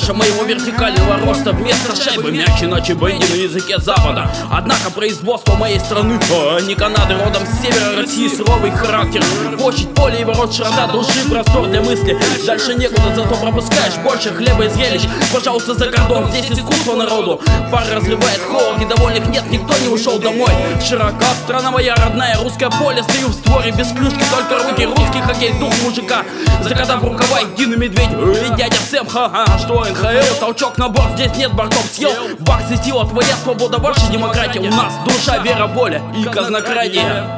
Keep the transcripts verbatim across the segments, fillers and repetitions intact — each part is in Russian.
больше моего вертикального роста. Вместо шайбы мяч, иначе бенди на языке запада. Однако производство моей страны, а не Канады, родом с севера России, суровый характер. Площадь, поле и ворот, широта души, простор для мысли. Дальше некуда, зато пропускаешь больше хлеба и зрелищ. Пожалуйста, за кордон, здесь искусство народу. Пар разрывает холод, недовольных нет, никто не ушел домой. Широка страна моя родная, русское поле, стою в створе без клюшки, только руки, русский хоккей, дух мужика. Закатав рукава, единый медведь, и дядя Сэм, ха-ха, что эн ха эл, толчок на борт, здесь нет бортов, съел. Баксы, сила, твоя свобода, ваша демократия. У нас душа, вера, воля и казнократия.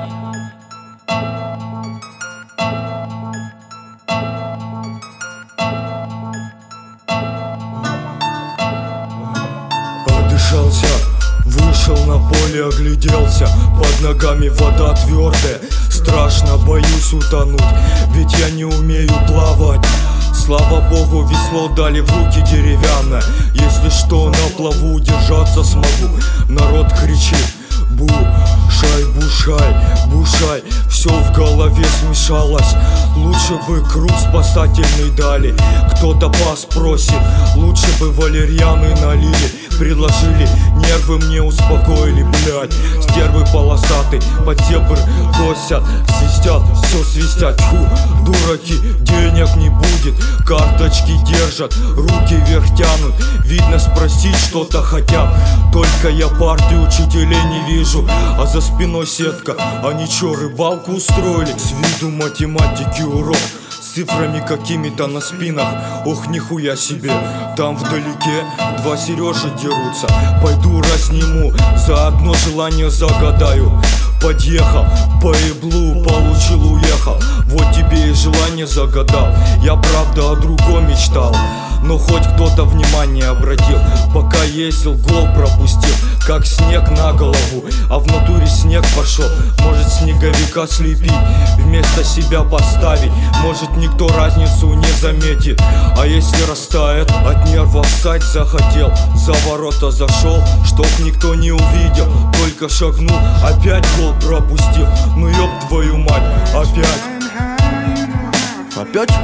Отдышался, вышел на поле, огляделся. Под ногами вода твердая, страшно, боюсь утонуть, ведь я не умею плавать. Слава богу, весло дали в руки деревянное. Если что, на плаву удержаться смогу. Народ кричит: бушай, бушай, бушай. Все в голове смешалось. Лучше бы круг спасательный дали. Кто-то пас просит, лучше бы валерьяны налили. Предложили, нервы мне успокоили, блядь. Стервы полосатый, под зебр косят, свистят, все свистят. Фу, дураки, денег не будет, карточки держат, руки вверх тянут. Видно, спросить что-то хотят. Только я партию учителей не вижу, а за спиной сетка. Они чё, рыбалку устроили? С виду математики урок, с цифрами какими-то на спинах. Ох, нихуя себе, там вдалеке два Сережи дерутся. Пойду разниму, заодно желание загадаю. Подъехал, по еблу получил, уехал. Вот тебе и желание загадал. Я правда о другом мечтал, но хоть кто-то внимание обратил. Пока ездил, гол пропустил, как снег на голову. А в натуре снег пошел. Может снеговика слепить, вместо себя поставить. Может никто разницу не заметит. А если растает, от нервов встать захотел. За ворота зашел, чтоб никто не увидел. Только шагнул, опять гол пропустил. Ну ёб твою мать, опять. Опять?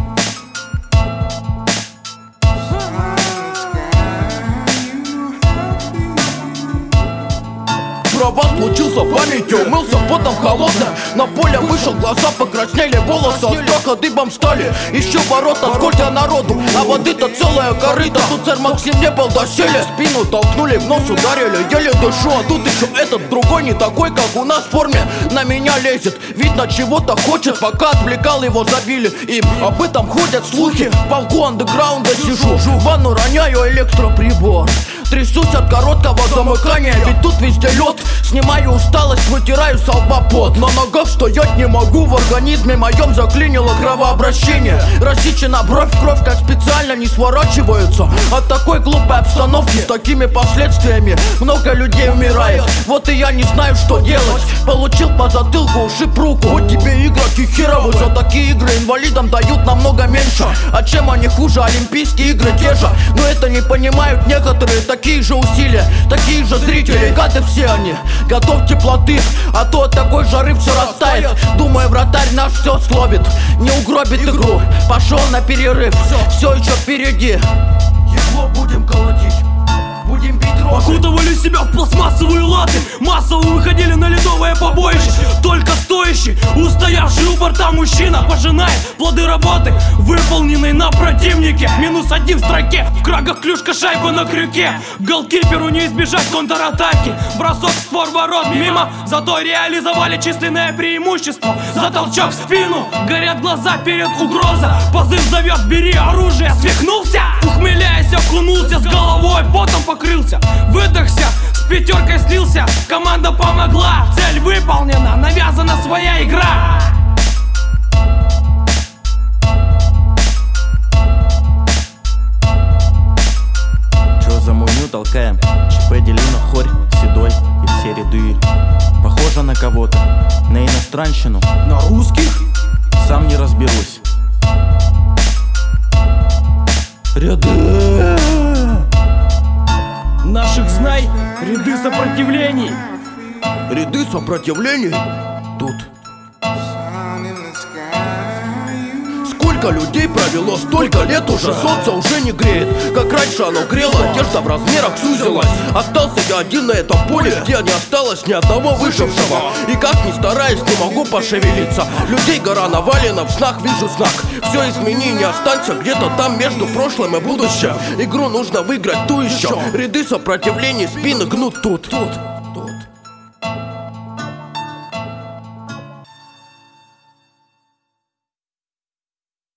Провал случился, памятью умылся потом холодным. На поле вышел, глаза покраснели, волосы от страха дыбом стали. Еще ворота, сколько народу, а воды-то целая корыта. Тут царь Максим не был доселе, спину толкнули, в нос ударили, еле дышу. А тут еще этот другой, не такой, как у нас в форме, на меня лезет. Видно, чего-то хочет, пока отвлекал, его забили. И об этом ходят слухи, в полку андеграунда сижу. В ванну роняю электроприбор, трясусь от короткого замыкания, ведь тут везде лед. Снимаю усталость, вытираю с лба пот. На ногах стоять не могу, в организме моем заклинило кровообращение. Рассечена бровь, кровь как специально не сворачивается. От такой глупой обстановки с такими последствиями много людей умирает. Вот и я не знаю, что делать. Получил по затылку, ушиб руку. Вот тебе игроки херовы, за такие игры инвалидам дают намного меньше. А чем они хуже, олимпийские игры те же. Но это не понимают некоторые, такие же усилия, такие же зрители, гады все они. Готовьте плоты, а то от такой жары все растает. Думаю, вратарь наш все словит, не угробит игру. Пошел на перерыв, все еще впереди. Его будем колотить, будем бить рожей. Окутывали себя в пластмассовые латы, массово выходили на ледовое побоище. Только стоящий, устоявший у борта мужчина пожинает плоды работы, выполненной на противнике. Минус один в строке, в крагах клюшка, шайба на крюке. Голкиперу не избежать контратаки, бросок в створ ворот мимо, зато реализовали численное преимущество. За толчок в спину, горят глаза перед угрозой. Позыв зовет, бери оружие, свихнулся, ухмыляясь, окунулся с головой, потом покрылся. Выдохся, с пятеркой слился, команда помогла, цель выполнена, навязана своя игра. Чё за муйню толкаем? ЧП Делина, хорь, седой и все ряды. Похоже на кого-то, на иностранщину. На русских? Сам не разберусь. Ряды наших знай, ряды сопротивлений. Ряды сопротивлений? Тут. Сколько людей провело столько лет, уже солнце уже не греет. Как раньше оно грело, одежда в размерах сузилась. Остался я один на этом поле, где не осталось ни одного выжившего. И как ни стараюсь, не могу пошевелиться. Людей гора навалена, в снах вижу знак. Все измени, не останься где-то там между прошлым и будущим. Игру нужно выиграть ту еще. Ряды сопротивлений, спины гнут тут.